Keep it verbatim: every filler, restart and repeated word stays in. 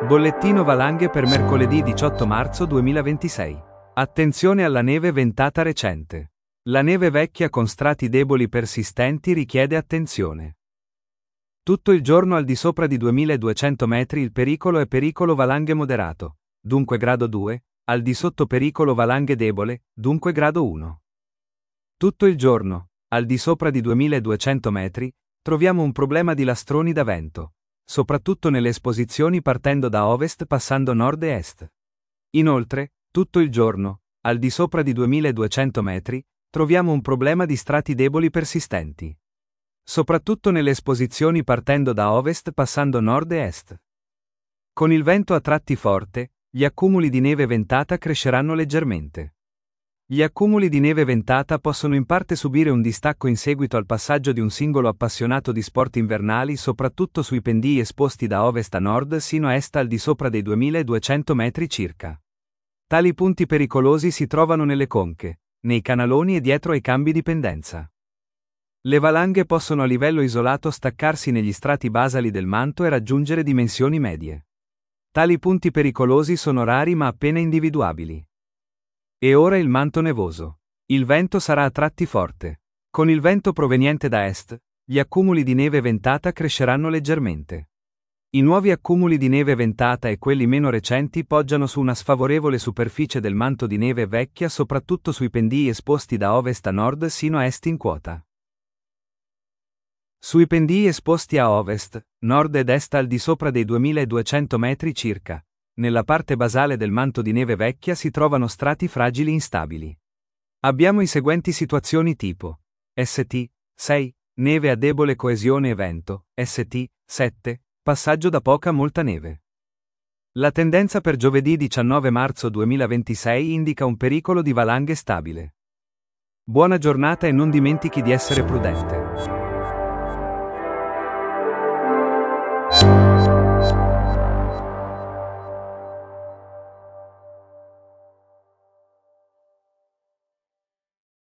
Bollettino valanghe per mercoledì diciotto marzo duemilaventisei. Attenzione alla neve ventata recente. La neve vecchia con strati deboli persistenti richiede attenzione. Tutto il giorno al di sopra di duemiladuecento metri il pericolo è pericolo valanghe moderato, dunque grado due, al di sotto pericolo valanghe debole, dunque grado uno. Tutto il giorno, al di sopra di duemiladuecento metri, troviamo un problema di lastroni da vento, soprattutto nelle esposizioni partendo da ovest passando nord e est. Inoltre, tutto il giorno, al di sopra di duemiladuecento metri, troviamo un problema di strati deboli persistenti, soprattutto nelle esposizioni partendo da ovest passando nord e est. Con il vento a tratti forte, gli accumuli di neve ventata cresceranno leggermente. Gli accumuli di neve ventata possono in parte subire un distacco in seguito al passaggio di un singolo appassionato di sport invernali soprattutto sui pendii esposti da ovest a nord sino a est al di sopra dei duemiladuecento metri circa. Tali punti pericolosi si trovano nelle conche, nei canaloni e dietro ai cambi di pendenza. Le valanghe possono a livello isolato staccarsi negli strati basali del manto e raggiungere dimensioni medie. Tali punti pericolosi sono rari ma appena individuabili. E ora il manto nevoso. Il vento sarà a tratti forte. Con il vento proveniente da est, gli accumuli di neve ventata cresceranno leggermente. I nuovi accumuli di neve ventata e quelli meno recenti poggiano su una sfavorevole superficie del manto di neve vecchia soprattutto sui pendii esposti da ovest a nord sino a est in quota. Sui pendii esposti a ovest, nord ed est al di sopra dei duemiladuecento metri circa, nella parte basale del manto di neve vecchia si trovano strati fragili instabili. Abbiamo i seguenti situazioni tipo S T sei, neve a debole coesione e vento, S T sette, passaggio da poca a molta neve. La tendenza per giovedì diciannove marzo duemilaventisei indica un pericolo di valanghe stabile. Buona giornata e non dimentichi di essere prudente.